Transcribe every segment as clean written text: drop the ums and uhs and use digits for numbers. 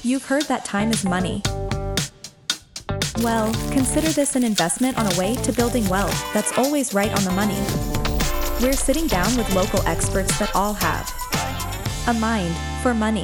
You've heard that time is money. Well, consider this an investment on a way to building wealth that's always right on the money. We're sitting down with local experts that all have a mind for money.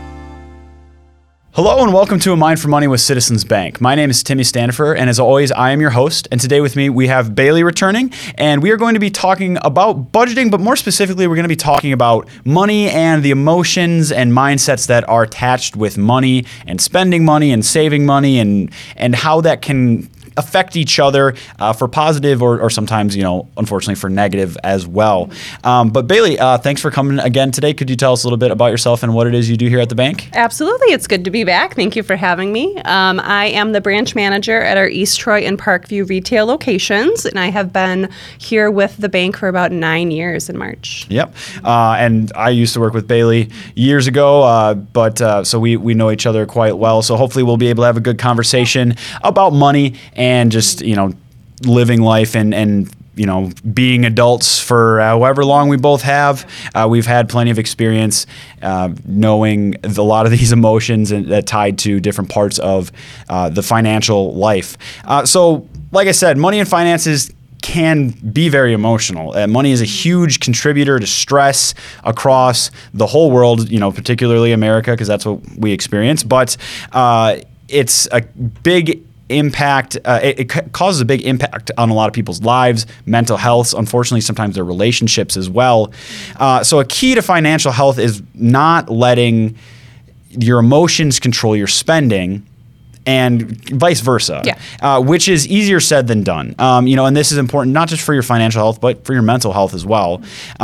Hello and welcome to A Mind for Money with Citizens Bank. My name is Timmy Standifer, and as always, I am your host. And today with me, we have Bailey returning, and we are going to be talking about budgeting, but more specifically, we're going to be talking about money and the emotions and mindsets that are attached with money and spending money and saving money and how that can affect each other for positive or sometimes, unfortunately for negative as well. But Bailey, thanks for coming again today. Could you tell us a little bit about yourself and what it is you do here at the bank? Absolutely. It's good to be back. Thank you for having me. I am the branch manager at our East Troy and Parkview retail locations, and I have been here with the bank for about 9 years in March. Yep. And I used to work with Bailey years ago, so we know each other quite well. So hopefully we'll be able to have a good conversation about money and just, living life and being adults for however long we both have. We've had plenty of experience knowing a lot of these emotions that tied to different parts of the financial life. So like I said, money and finances can be very emotional. Money is a huge contributor to stress across the whole world, particularly America, because that's what we experience. But it's a big impact. It causes a big impact on a lot of people's lives, mental health, unfortunately, sometimes their relationships as well. So a key to financial health is not letting your emotions control your spending, and vice versa, which is easier said than done. And this is important not just for your financial health, but for your mental health as well.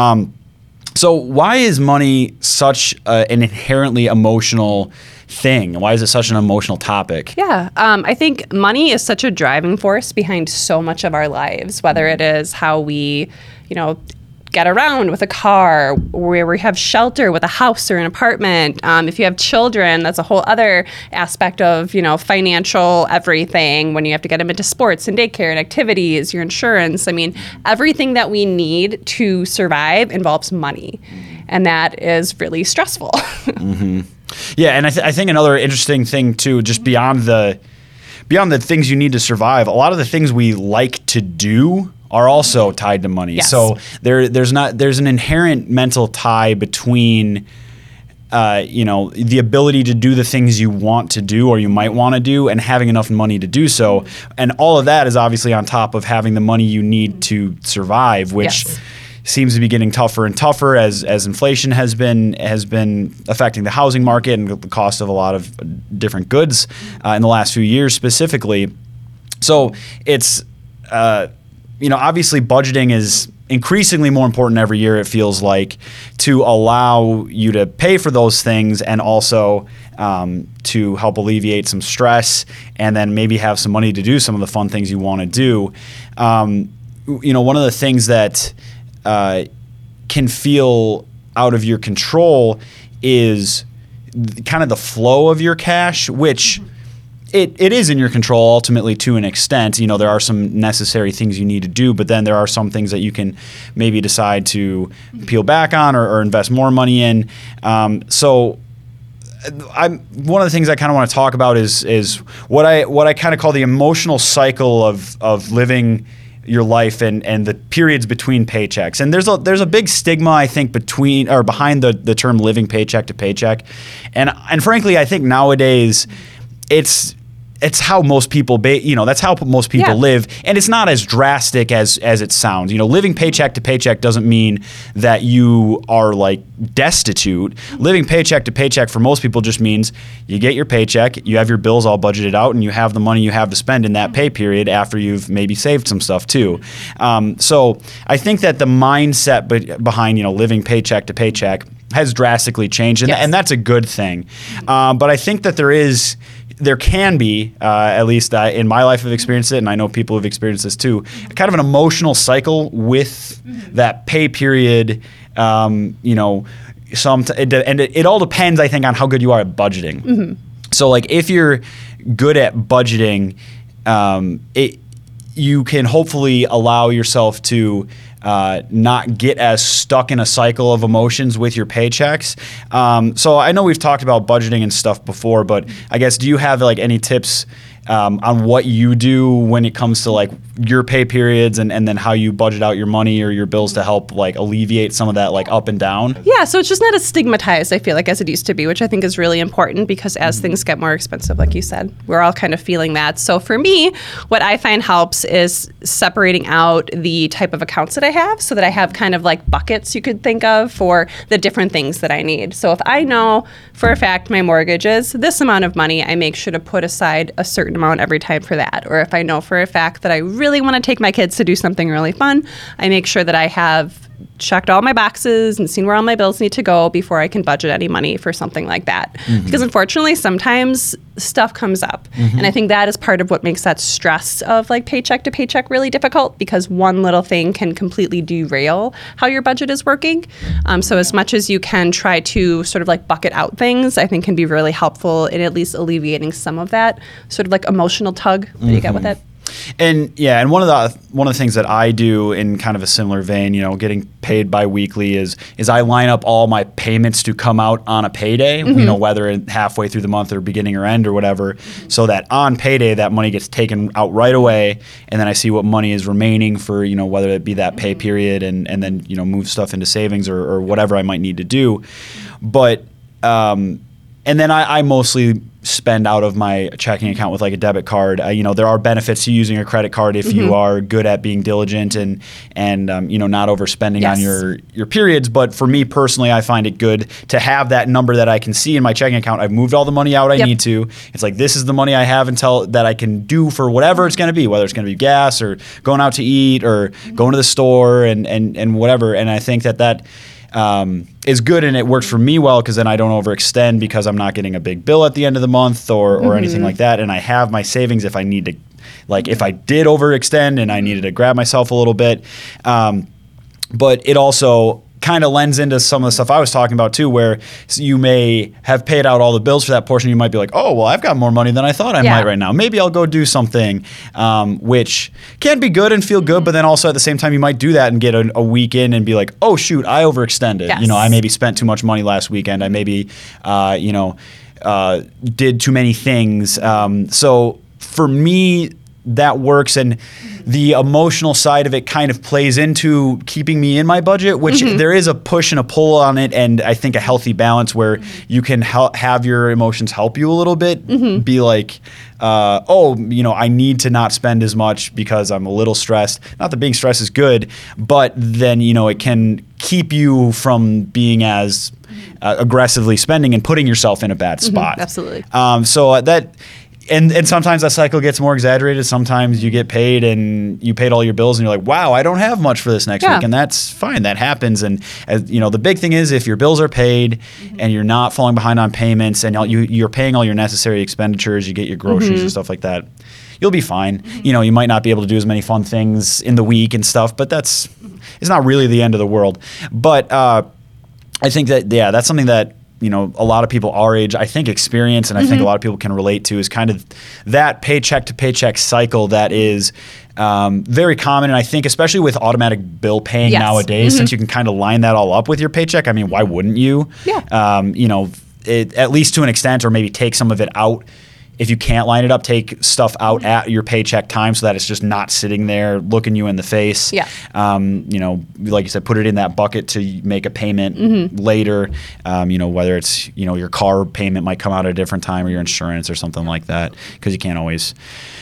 So why is money such an inherently emotional thing? Why is it such an emotional topic? Yeah, I think money is such a driving force behind so much of our lives, whether it is how we, get around with a car, where we have shelter with a house or an apartment. If you have children, that's a whole other aspect of, financial everything, when you have to get them into sports and daycare and activities, your insurance. I mean, everything that we need to survive involves money. And that is really stressful. Mm-hmm. Yeah, and I think another interesting thing too, just beyond the things you need to survive, a lot of the things we like to do are also tied to money. Yes. So there's an inherent mental tie between the ability to do the things you want to do or you might want to do and having enough money to do so. And all of that is obviously on top of having the money you need to survive, which seems to be getting tougher and tougher as inflation has been affecting the housing market and the cost of a lot of different goods in the last few years specifically. So it's obviously budgeting is increasingly more important every year, it feels like, to allow you to pay for those things and also to help alleviate some stress and then maybe have some money to do some of the fun things you want to do. One of the things that can feel out of your control is kind of the flow of your cash, which it is in your control ultimately to an extent. There are some necessary things you need to do, but then there are some things that you can maybe decide to peel back on or invest more money in. So one of the things I kind of want to talk about is what I kind of call the emotional cycle of living your life and the periods between paychecks. And there's a big stigma, I think, behind the term living paycheck to paycheck. And frankly, I think nowadays it's how most people that's how most people live, and it's not as drastic as it sounds. Living paycheck to paycheck doesn't mean that you are like destitute. Living paycheck to paycheck for most people just means you get your paycheck, you have your bills all budgeted out, and you have the money you have to spend in that pay period after you've maybe saved some stuff too. So I think that the mindset behind living paycheck to paycheck has drastically changed, and that's a good thing. But I think that there can be, at least in my life I've experienced it, and I know people have experienced this too, kind of an emotional cycle with that pay period. And it all depends, I think, on how good you are at budgeting. Mm-hmm. So like if you're good at budgeting, you can hopefully allow yourself to not get as stuck in a cycle of emotions with your paychecks. So I know we've talked about budgeting and stuff before, but I guess, do you have like any tips on what you do when it comes to like your pay periods and then how you budget out your money or your bills to help like alleviate some of that like up and down? Yeah, so it's just not as stigmatized, I feel like, as it used to be, which I think is really important, because as things get more expensive, like you said, we're all kind of feeling that. So for me, what I find helps is separating out the type of accounts that I have, so that I have kind of like buckets you could think of for the different things that I need. So if I know for a fact my mortgage is this amount of money, I make sure to put aside a certain amount every time for that. Or if I know for a fact that I really want to take my kids to do something really fun, I make sure that I have checked all my boxes and seen where all my bills need to go before I can budget any money for something like that. Because unfortunately, sometimes stuff comes up. And I think that is part of what makes that stress of like paycheck to paycheck really difficult, because one little thing can completely derail how your budget is working. So as much as you can try to sort of like bucket out things, I think can be really helpful in at least alleviating some of that sort of like emotional tug that you get with it. And yeah, and one of the things that I do in kind of a similar vein, you know, getting paid biweekly is I line up all my payments to come out on a payday, you know, whether halfway through the month or beginning or end or whatever, so that on payday that money gets taken out right away, and then I see what money is remaining for, you know, whether it be that pay period, and then, you know, move stuff into savings or whatever I might need to do. But and then I mostly spend out of my checking account with like a debit card. You know, there are benefits to using a credit card if you are good at being diligent and you know, not overspending on your periods. But for me personally, I find it good to have that number that I can see in my checking account. I've moved all the money out I need to. It's like, this is the money I have until that I can do for whatever it's going to be, whether it's going to be gas or going out to eat or going to the store and whatever. And I think that is good, and it works for me well, because then I don't overextend because I'm not getting a big bill at the end of the month or anything like that. And I have my savings if I need to, like if I did overextend and I needed to grab myself a little bit. But it also kind of lends into some of the stuff I was talking about too, where you may have paid out all the bills for that portion. You might be like, oh, well, I've got more money than I thought I might right now. Maybe I'll go do something, which can be good and feel good. But then also at the same time, you might do that and get a weekend and be like, oh, shoot, I overextended. Yes. You know, I maybe spent too much money last weekend. I maybe, you know, did too many things. So for me, that works, and the emotional side of it kind of plays into keeping me in my budget, which there is a push and a pull on it, and I think a healthy balance where you can have your emotions help you a little bit, be like, oh, you know, I need to not spend as much because I'm a little stressed. Not that being stressed is good, but then, you know, it can keep you from being as aggressively spending and putting yourself in a bad spot. Absolutely. So that... And sometimes that cycle gets more exaggerated. Sometimes you get paid and you paid all your bills and you're like, wow, I don't have much for this next week. And that's fine. That happens. And you know, the big thing is if your bills are paid and you're not falling behind on payments and you're paying all your necessary expenditures, you get your groceries and stuff like that, you'll be fine. You know, you might not be able to do as many fun things in the week and stuff, but it's not really the end of the world. But I think that, yeah, that's something that, you know, a lot of people our age, I think, experience, and I think a lot of people can relate to, is kind of that paycheck to paycheck cycle that is very common. And I think especially with automatic bill paying nowadays, since you can kind of line that all up with your paycheck, I mean, why wouldn't you? Yeah. You know, at least to an extent, or maybe take some of it out. If you can't line it up, take stuff out at your paycheck time so that it's just not sitting there looking you in the face. Yeah. You know, like you said, put it in that bucket to make a payment later. You know, whether it's, you know, your car payment might come out at a different time, or your insurance or something like that, because you can't always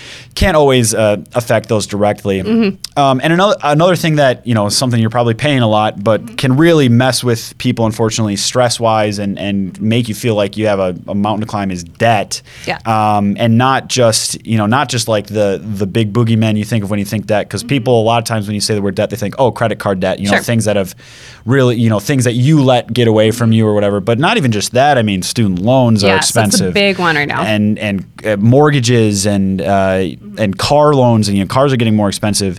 affect those directly. And another thing that, you know, something you're probably paying a lot, but can really mess with people, unfortunately, stress-wise, and make you feel like you have a mountain to climb, is debt. Yeah. And not just like the big boogeyman you think of when you think debt, because people, a lot of times when you say the word debt, they think, oh, credit card debt, you know, things that have really, you know, things that you let get away from you or whatever. But not even just that. I mean, student loans are expensive. That's a big one right now. And mortgages and car loans, and, you know, cars are getting more expensive.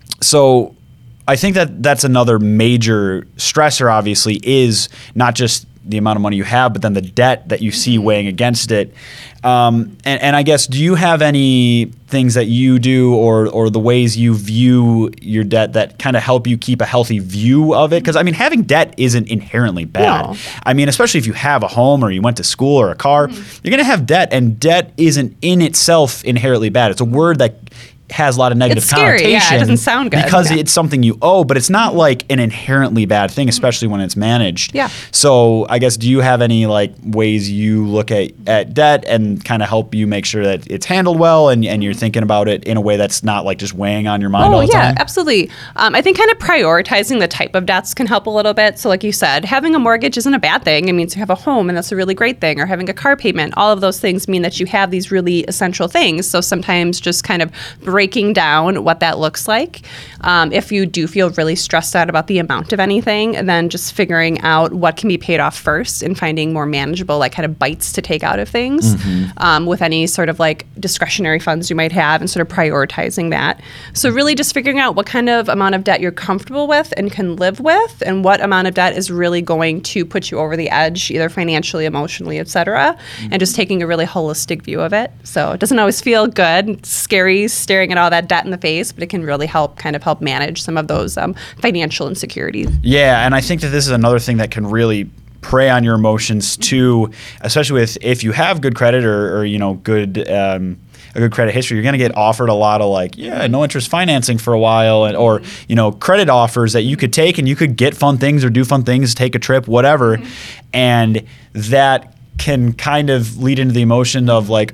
So I think that that's another major stressor, obviously, is not just the amount of money you have, but then the debt that you see weighing against it. And I guess, do you have any things that you do or the ways you view your debt that kind of help you keep a healthy view of it? Because, I mean, having debt isn't inherently bad. No. I mean, especially if you have a home or you went to school or a car, you're going to have debt, and debt isn't in itself inherently bad. It's a word that has a lot of negative It's scary. connotation. Yeah, it doesn't sound good. Because Yeah. it's something you owe, but it's not like an inherently bad thing, especially when it's managed. Yeah. So I guess, do you have any like ways you look at debt and kind of help you make sure that it's handled well and you're thinking about it in a way that's not like just weighing on your mind all the time? Absolutely. I think kind of prioritizing the type of debts can help a little bit. So like you said, having a mortgage isn't a bad thing. It means you have a home, and that's a really great thing. Or having a car payment. All of those things mean that you have these really essential things. So sometimes just kind of breaking down what that looks like. If you do feel really stressed out about the amount of anything, and then just figuring out what can be paid off first and finding more manageable, like kind of bites to take out of things with any sort of like discretionary funds you might have, and sort of prioritizing that. So really just figuring out what kind of amount of debt you're comfortable with and can live with, and what amount of debt is really going to put you over the edge, either financially, emotionally, et cetera, and just taking a really holistic view of it. So it doesn't always feel good. It's scary staring at all that debt in the face, but it can really help manage some of those financial insecurities. Yeah, and I think that this is another thing that can really prey on your emotions too, especially if you have good credit or good a good credit history. You're going to get offered a lot of like, no interest financing for a while, or credit offers that you could take, and you could get fun things or do fun things, take a trip, whatever, and that can kind of lead into the emotion of like,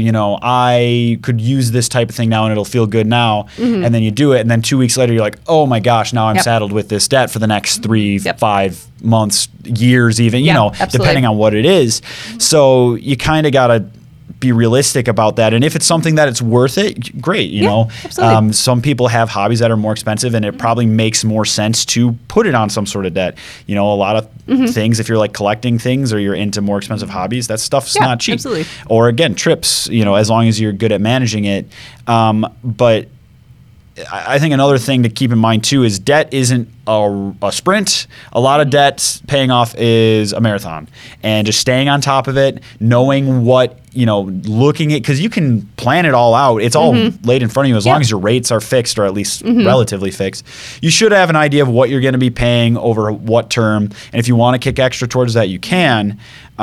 I could use this type of thing now and it'll feel good now. And then you do it, and then 2 weeks later you're like, oh my gosh, now I'm saddled with this debt for the next 3, 5 months, years even, depending on what it is. So you kind of got to be realistic about that. And if it's something that it's worth it, great. Absolutely. Some people have hobbies that are more expensive, and it probably makes more sense to put it on some sort of debt. A lot of things, if you're like collecting things or you're into more expensive hobbies, that stuff's not cheap. Absolutely. Or again, trips, as long as you're good at managing it. But I think another thing to keep in mind too is debt isn't a sprint. A lot of debt paying off is a marathon, and just staying on top of it, knowing what, looking at, because you can plan it all out. It's all laid in front of you as long as your rates are fixed, or at least relatively fixed. You should have an idea of what you're going to be paying over what term, and if you want to kick extra towards that, you can.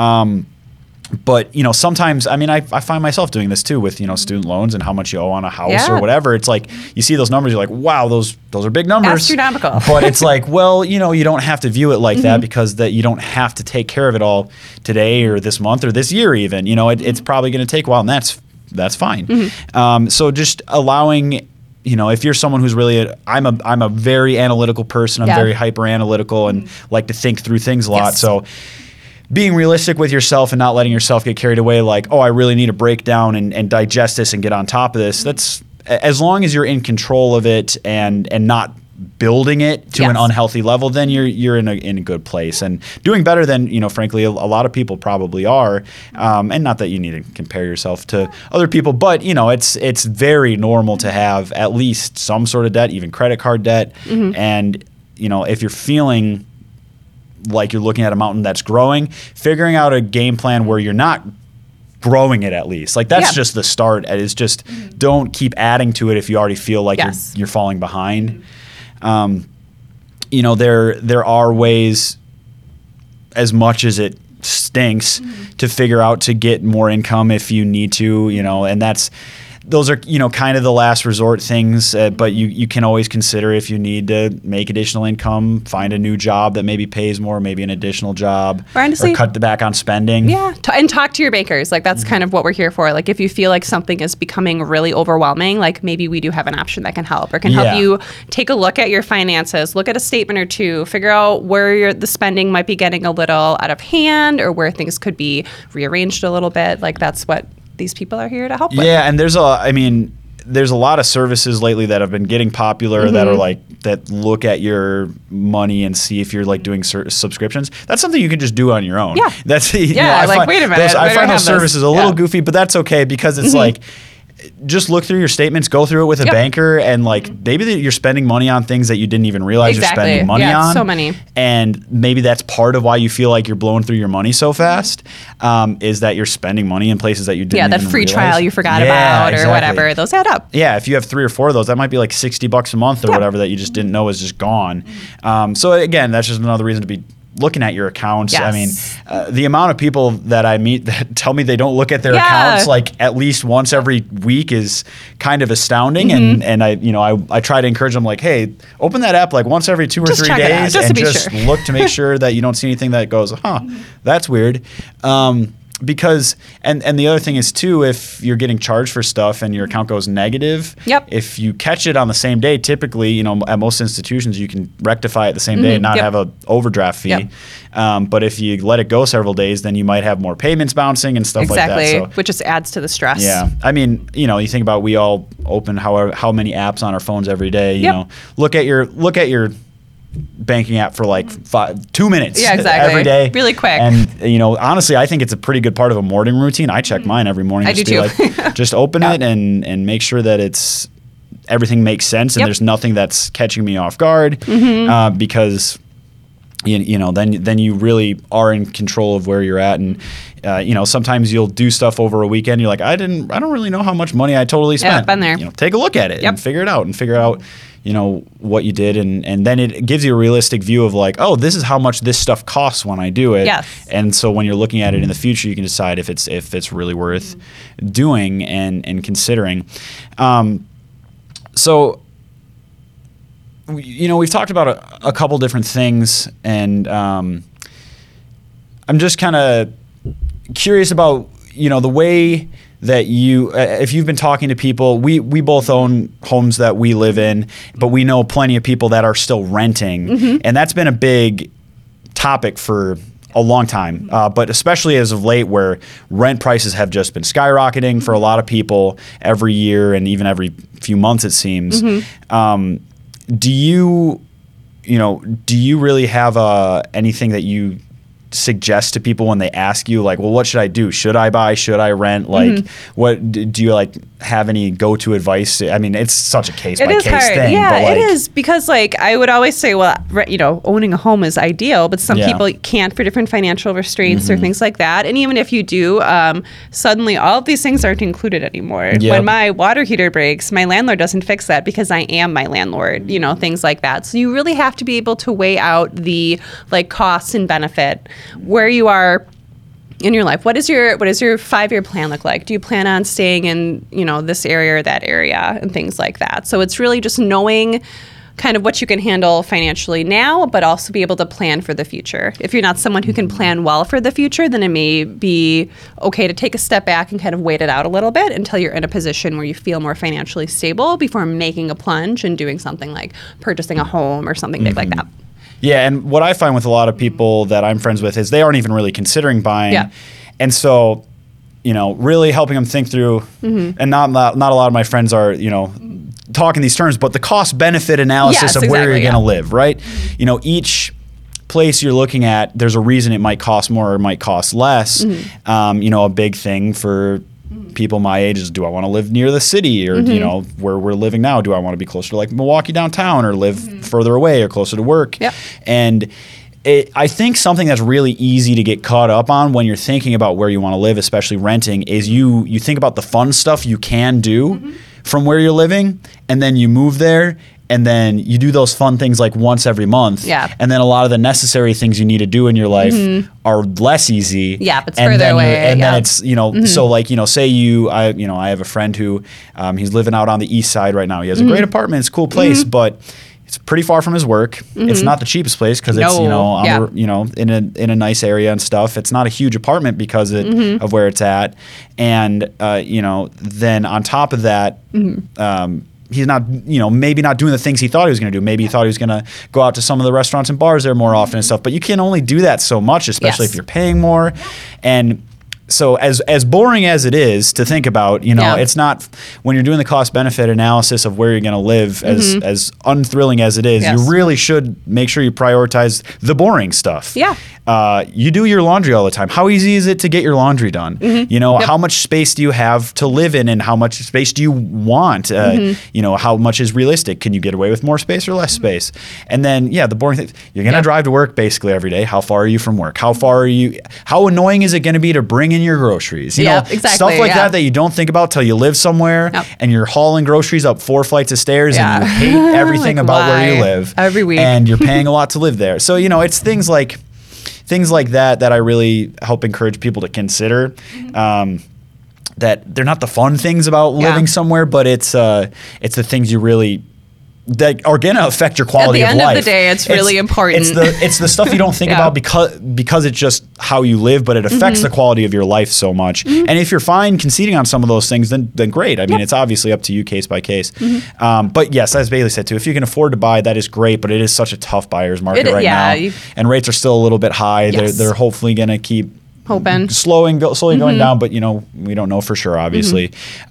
But, sometimes, I find myself doing this too with, student loans and how much you owe on a house or whatever. It's like, you see those numbers, you're like, wow, those are big numbers. Astronomical. But it's like, well, you don't have to view it like that, because you don't have to take care of it all today or this month or this year even. It's probably going to take a while, and that's fine. So just allowing, if you're someone who's really, I'm a very analytical person. I'm very hyper analytical and like to think through things a lot. So being realistic with yourself and not letting yourself get carried away like, oh, I really need to break down and digest this and get on top of this. That's, as long as you're in control of it and not building it to an unhealthy level, then you're in a good place and doing better than, frankly, a lot of people probably are. And not that you need to compare yourself to other people, but, it's very normal to have at least some sort of debt, even credit card debt. And, if you're feeling like you're looking at a mountain that's growing, figuring out a game plan where you're not growing it at least. Like that's just the start. It's just don't keep adding to it if you already feel like you're falling behind. There are ways, as much as it stinks, to figure out to get more income if you need to, and those are, kind of the last resort things, but you can always consider if you need to make additional income, find a new job that maybe pays more, maybe an additional job, or cut back on spending. Yeah, and talk to your bankers. Like that's kind of what we're here for. Like if you feel like something is becoming really overwhelming, like maybe we do have an option that can help, or can help you take a look at your finances, look at a statement or two, figure out where the spending might be getting a little out of hand, or where things could be rearranged a little bit. Like that's what these people are here to help with. Yeah, and there's a lot of services lately that have been getting popular that are like, that look at your money and see if you're like doing subscriptions. That's something you can just do on your own. Yeah. That's wait a minute. I find those services a little goofy, but that's okay, because it's like, just look through your statements, go through it with a banker, and like maybe that you're spending money on things that you didn't even realize you're spending money on. So many. And maybe that's part of why you feel like you're blowing through your money so fast, is that you're spending money in places that you didn't even that free realize. trial you forgot about or whatever. Those add up. Yeah, if you have 3 or 4 of those, that might be like $60 a month or whatever that you just didn't know is just gone. So again, that's just another reason to be looking at your accounts. Yes. I mean, the amount of people that I meet that tell me they don't look at their accounts like at least once every week is kind of astounding. And I try to encourage them like, hey, open that app like once every 2 or 3 days and just look to make sure that you don't see anything that goes, that's weird. Because and the other thing is too, if you're getting charged for stuff and your account goes negative, if you catch it on the same day, typically, at most institutions you can rectify it the same day and not have a overdraft fee. But if you let it go several days, then you might have more payments bouncing and stuff like that. So, which just adds to the stress. Yeah, I mean, you think about we all open how many apps on our phones every day. You know, look at your banking app for like 2 minutes every day. Really quick. And honestly, I think it's a pretty good part of a morning routine. I check mine every morning. I do too. Like, just open it and make sure that everything makes sense and there's nothing that's catching me off guard, because then you really are in control of where you're at. And sometimes you'll do stuff over a weekend. You're like, I don't really know how much money I totally spent. Been there. Take a look at it and figure it out what you did, and then it gives you a realistic view of like, oh, this is how much this stuff costs when I do it. Yes. And so when you're looking at it in the future, you can decide if it's really worth doing and considering. So we've talked about a couple different things, and I'm just kind of curious about the way that if you've been talking to people, we both own homes that we live in, but we know plenty of people that are still renting, and that's been a big topic for a long time, but especially as of late, where rent prices have just been skyrocketing for a lot of people every year and even every few months, it seems. Do you really have anything that you suggest to people when they ask you like, well, what should I do? Should I buy? Should I rent? Like, what do you like have any go-to advice? I mean, it's such a case by case thing. Yeah, but it is, because like I would always say, well, owning a home is ideal, but some people can't for different financial restraints or things like that. And even if you do, suddenly all of these things aren't included anymore. When my water heater breaks, my landlord doesn't fix that because I am my landlord, things like that. So you really have to be able to weigh out the like costs and benefit where you are in your life. What does your 5-year plan look like? Do you plan on staying in, this area or that area and things like that? So it's really just knowing kind of what you can handle financially now, but also be able to plan for the future. If you're not someone who can plan well for the future, then it may be okay to take a step back and kind of wait it out a little bit until you're in a position where you feel more financially stable before making a plunge and doing something like purchasing a home or something big like that. Yeah, and what I find with a lot of people that I'm friends with is they aren't even really considering buying. Yeah. And so, really helping them think through, and not a lot of my friends are, talking these terms, but the cost-benefit analysis of where you're going to live, right? Each place you're looking at, there's a reason it might cost more or it might cost less. A big thing for people my age is, do I want to live near the city or where we're living now? Do I want to be closer to like Milwaukee downtown or live further away or closer to work? Yep. And I think something that's really easy to get caught up on when you're thinking about where you want to live, especially renting, is you think about the fun stuff you can do from where you're living, and then you move there. And then you do those fun things like once every month. Yeah. And then a lot of the necessary things you need to do in your life are less easy. Yeah, it's further away. And then it's, so like, say I have a friend who, he's living out on the east side right now. He has a great apartment. It's a cool place, but it's pretty far from his work. It's not the cheapest place because it's, in a nice area and stuff. It's not a huge apartment because of where it's at. And, then on top of that, he's not, maybe not doing the things he thought he was going to do. Maybe he thought he was going to go out to some of the restaurants and bars there more often and stuff. But you can only do that so much, especially if you're paying more. And so as boring as it is to think about, it's not, when you're doing the cost-benefit analysis of where you're going to live, as unthrilling as it is, you really should make sure you prioritize the boring stuff. Yeah. you do your laundry all the time. How easy is it to get your laundry done? You know, how much space do you have to live in, and how much space do you want? You know, how much is realistic? Can you get away with more space or less space? And then, the boring thing, you're going to drive to work basically every day. How far are you from work? How annoying is it going to be to bring in your groceries? You know, exactly. Stuff like that you don't think about till you live somewhere and you're hauling groceries up 4 flights of stairs and you hate everything Like, about where you live. Every week. And you're paying a lot to live there. So, you know, it's things like that I really help encourage people to consider. That they're not the fun things about living somewhere, but it's the things you really that are going to affect your quality of life. At the end of the day, it's really important. It's the stuff you don't think about because it's just how you live, but it affects the quality of your life so much. And if you're fine conceding on some of those things, then great. I mean, it's obviously up to you case by case. But yes, as Bailey said too, if you can afford to buy, that is great, but it is such a tough buyer's market now. And rates are still a little bit high. Yes. They're hopefully going to keep hoping slowly going down, but you know, we don't know for sure, obviously.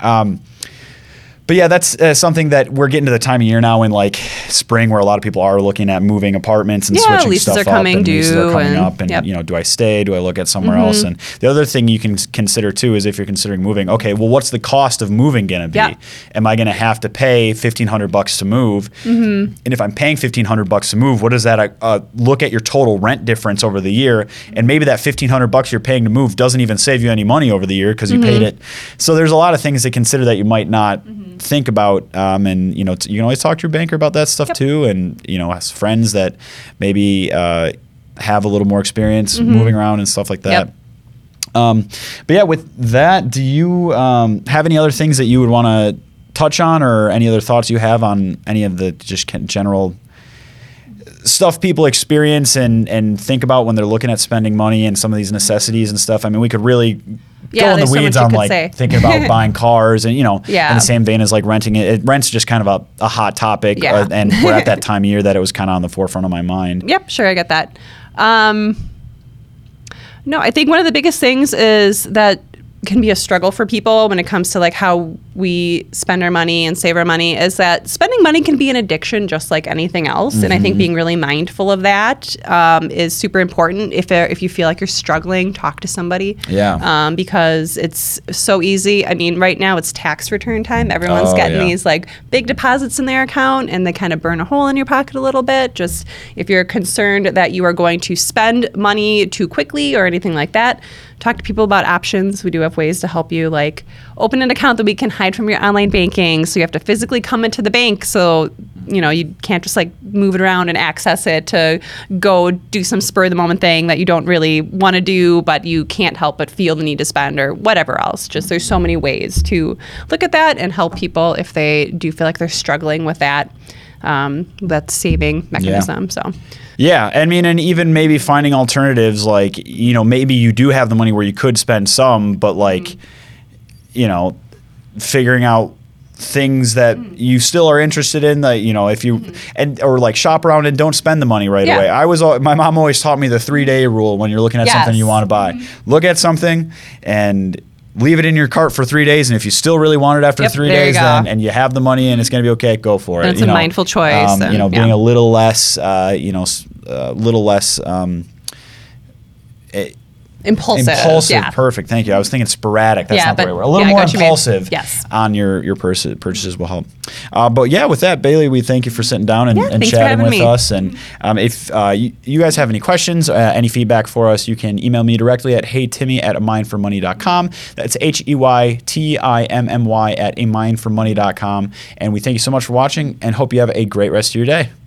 But yeah, that's something that we're getting to the time of year now in like spring where a lot of people are looking at moving apartments and switching leases stuff are coming up. due Leases are coming and, up. And, you know, do I stay? Do I look at somewhere else? And the other thing you can consider too is if you're considering moving, okay, well, what's the cost of moving going to be? Am I going to have to pay $1,500 to move? And if I'm paying $1,500 to move, what does that look at your total rent difference over the year? And maybe that $1,500 you're paying to move doesn't even save you any money over the year because you paid it. So there's a lot of things to consider that you might not think about. And, you know, you can always talk to your banker about that stuff too. And, you know, as friends that maybe have a little more experience moving around and stuff like that. But yeah, with that, do you have any other things that you would want to touch on, or any other thoughts you have on any of the just general stuff people experience and think about when they're looking at spending money and some of these necessities and stuff? I mean, we could really go in the weeds on like thinking about buying cars and, you know, in the same vein as like renting it. Rent's just kind of a hot topic. And we're at that time of year that it was kind of on the forefront of my mind. Yep, sure, I get that. No, I think one of the biggest things is that can be a struggle for people when it comes to like how we spend our money and save our money is that spending money can be an addiction just like anything else. And I think being really mindful of that is super important. If you feel like you're struggling, talk to somebody. Because it's so easy. I mean, right now it's tax return time. Everyone's getting these like big deposits in their account and they kind of burn a hole in your pocket a little bit. Just if you're concerned that you are going to spend money too quickly or anything like that, talk to people about options. We do have ways to help you, like open an account that we can hide from your online banking. So you have to physically come into the bank. So, you know, you can't just like move it around and access it to go do some spur of the moment thing that you don't really want to do, but you can't help but feel the need to spend or whatever else. Just there's so many ways to look at that and help people if they do feel like they're struggling with that saving mechanism. So. Yeah, I mean, and even maybe finding alternatives, like, you know, maybe you do have the money where you could spend some, but like, you know, figuring out things that you still are interested in, that, you know, if you or like shop around and don't spend the money right away. My mom always taught me the 3-day rule when you're looking at something you want to buy. Look at something and leave it in your cart for 3 days, and if you still really want it after 3 days, then and you have the money and it's going to be okay, go for it. It's a mindful choice. You know, being a little less, impulsive. Perfect. Thank you. I was thinking sporadic. That's not the right word. A little more impulsive on your purchases will help. But yeah, with that, Bailey, we thank you for sitting down and chatting with us. And if you guys have any questions, any feedback for us, you can email me directly at heytimmy@amindformoney.com. That's HEYTIMMY@amindformoney.com. And we thank you so much for watching and hope you have a great rest of your day.